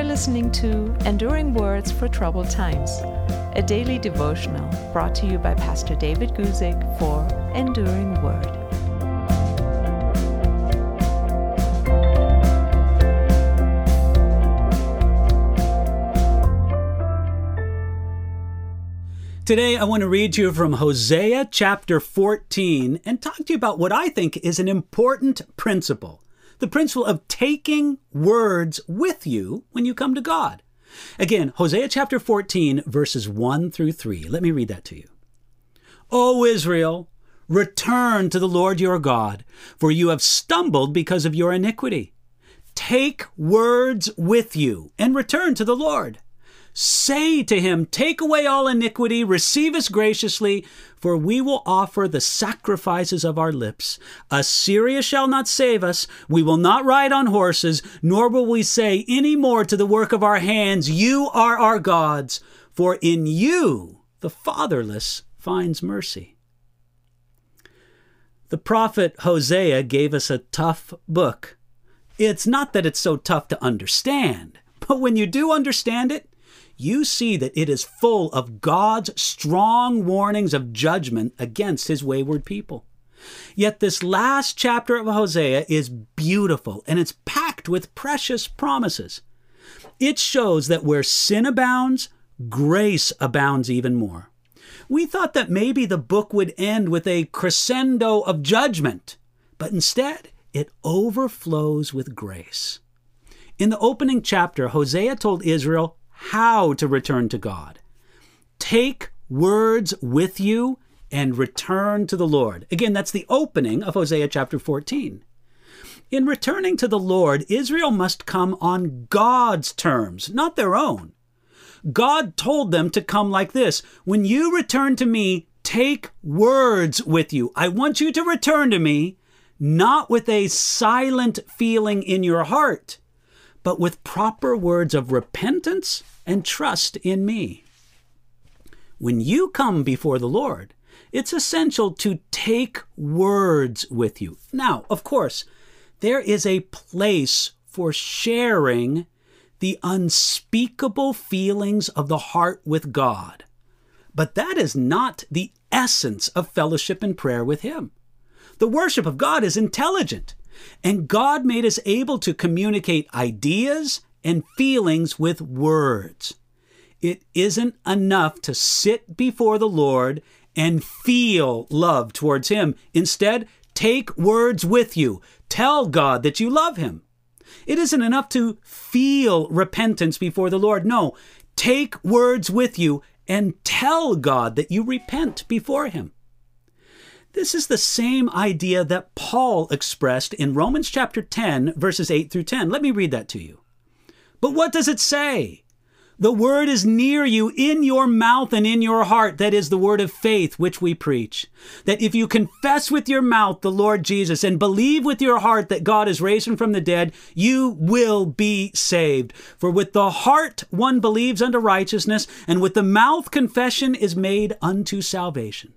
listening to Enduring Words for Troubled Times, a daily devotional brought to you by Pastor David Guzik for Enduring Word. Today, I want to read to you from Hosea chapter 14 and talk to you about what I think is an important principle. The principle of taking words with you when you come to God. Again, Hosea chapter 14, verses 1 through 3. Let me read that to you. O Israel, return to the Lord your God, for you have stumbled because of your iniquity. Take words with you and return to the Lord. Say to him, take away all iniquity, receive us graciously, for we will offer the sacrifices of our lips. Assyria shall not save us. We will not ride on horses, nor will we say any more to the work of our hands, you are our gods, for in you the fatherless finds mercy. The prophet Hosea gave us a tough book. It's not that it's so tough to understand, but when you do understand it, you see that it is full of God's strong warnings of judgment against his wayward people. Yet this last chapter of Hosea is beautiful and it's packed with precious promises. It shows that where sin abounds, grace abounds even more. We thought that maybe the book would end with a crescendo of judgment, but instead it overflows with grace. In the opening chapter, Hosea told Israel how to return to God. Take words with you and return to the Lord. Again, that's the opening of Hosea chapter 14. In returning to the Lord, Israel must come on God's terms, not their own. God told them to come like this. When you return to me, take words with you. I want you to return to me, not with a silent feeling in your heart, but with proper words of repentance and trust in me. When you come before the Lord, it's essential to take words with you. Now, of course, there is a place for sharing the unspeakable feelings of the heart with God. But that is not the essence of fellowship and prayer with Him. The worship of God is intelligent. And God made us able to communicate ideas and feelings with words. It isn't enough to sit before the Lord and feel love towards Him. Instead, take words with you. Tell God that you love Him. It isn't enough to feel repentance before the Lord. No, take words with you and tell God that you repent before Him. This is the same idea that Paul expressed in Romans chapter 10, verses 8 through 10. Let me read that to you. But what does it say? The word is near you, in your mouth and in your heart. That is the word of faith which we preach. That if you confess with your mouth the Lord Jesus and believe with your heart that God has raised him from the dead, you will be saved. For with the heart one believes unto righteousness, and with the mouth confession is made unto salvation.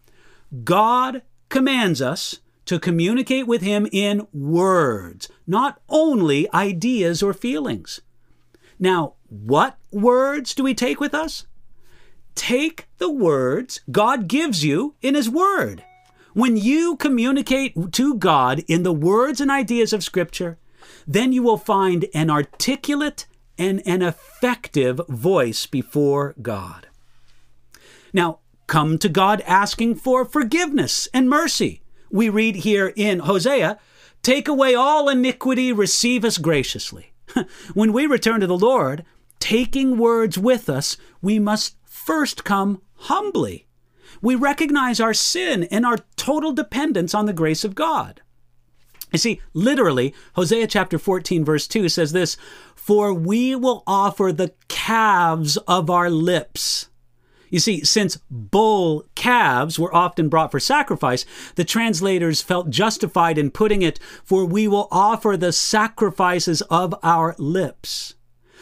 God commands us to communicate with Him in words, not only ideas or feelings. Now, what words do we take with us? Take the words God gives you in His Word. When you communicate to God in the words and ideas of Scripture, then you will find an articulate and an effective voice before God. Now, come to God asking for forgiveness and mercy. We read here in Hosea, take away all iniquity, receive us graciously. When we return to the Lord, taking words with us, we must first come humbly. We recognize our sin and our total dependence on the grace of God. You see, literally, Hosea chapter 14, verse 2 says this, for we will offer the calves of our lips. You see, since bull calves were often brought for sacrifice, the translators felt justified in putting it, for we will offer the sacrifices of our lips.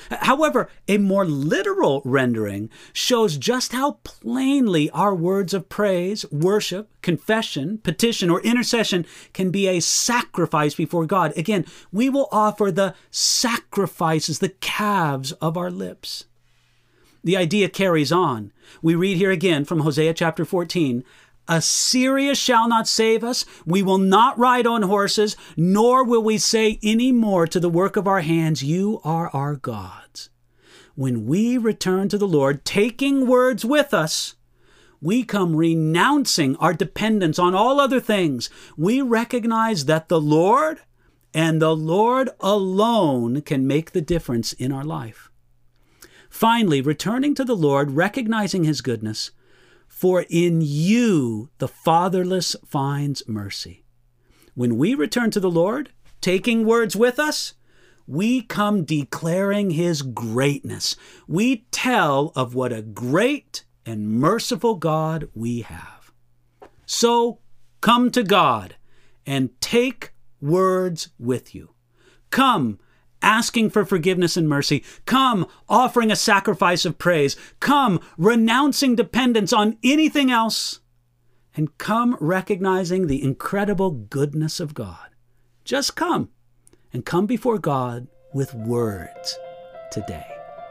However, a more literal rendering shows just how plainly our words of praise, worship, confession, petition, or intercession can be a sacrifice before God. Again, we will offer the sacrifices, the calves of our lips. The idea carries on. We read here again from Hosea chapter 14, Assyria shall not save us. We will not ride on horses, nor will we say any more to the work of our hands, you are our gods. When we return to the Lord, taking words with us, we come renouncing our dependence on all other things. We recognize that the Lord and the Lord alone can make the difference in our life. Finally, returning to the Lord, recognizing his goodness, for in you the fatherless finds mercy. When we return to the Lord, taking words with us, we come declaring his greatness. We tell of what a great and merciful God we have. So come to God and take words with you. Come asking for forgiveness and mercy. Come offering a sacrifice of praise. Come renouncing dependence on anything else. And come recognizing the incredible goodness of God. Just come and come before God with words today.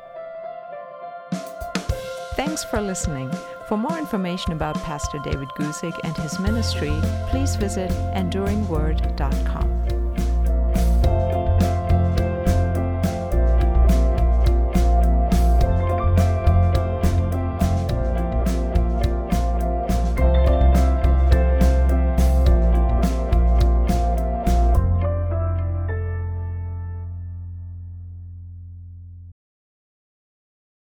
Thanks for listening. For more information about Pastor David Guzik and his ministry, please visit enduringword.com.